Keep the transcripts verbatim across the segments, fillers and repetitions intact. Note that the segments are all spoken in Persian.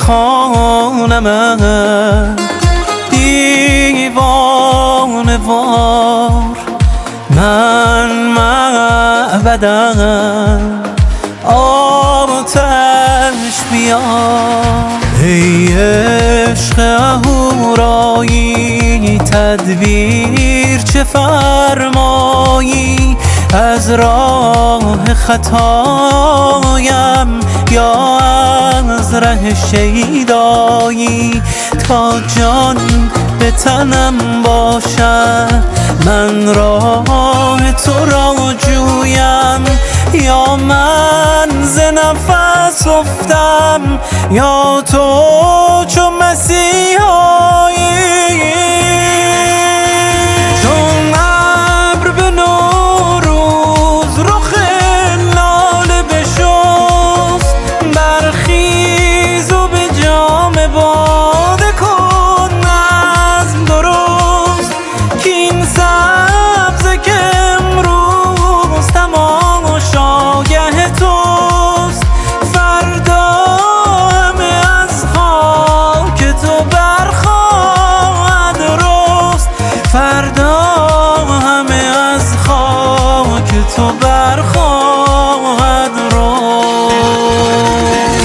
خانم دیوانه وار من معبدم آتش بیار. ای عشق اهورایی تدبیر چه فرمایی، از راه خطایم یا از ره شیدایی، تا جان به تنم باشد من راه تو را جویم، یا من ز نفس افتم یا تو چو مسیحایی. چون ابر به نوروز رخ لاله بشست، برخیز و به جام باده کن نظم درست، کاین سبزه که امروز تماشاگه توست، فردا همه از خاک تو برخواهد رست، فردا همه از خاک تو برخواهد رست.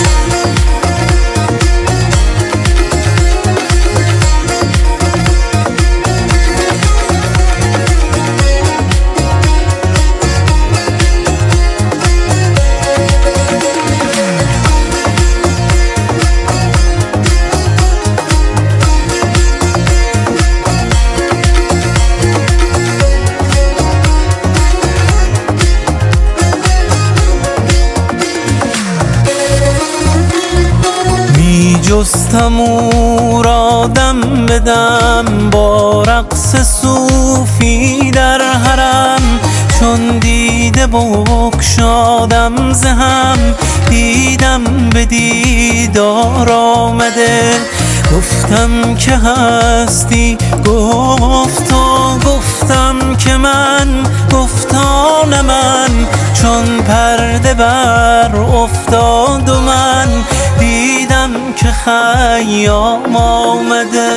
جستم او را دم بدم با رقص صوفی در حرم، چون دیده بگشادم ز هم دیدم به دیدار آمده، گفتم که هستی گفت و گفتم که من گفتان من، چون پرده بر افتاد و من دیدم که خیام آمده.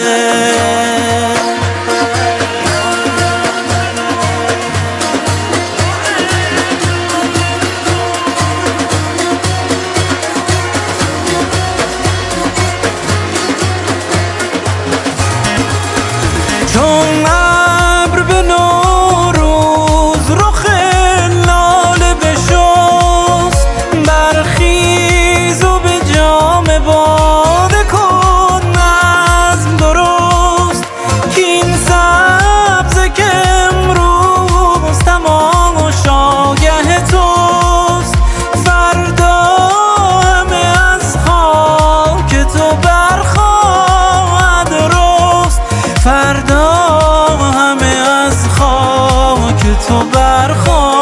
چون ابر به نوروز رخ لاله بشست، برخیز و به جام باده کن نظم درست، کاین سبزه که امروز تماشاگه توست، فردا همه از خاک تو برخواهد رست، فردا همه از خاک تو برخواهد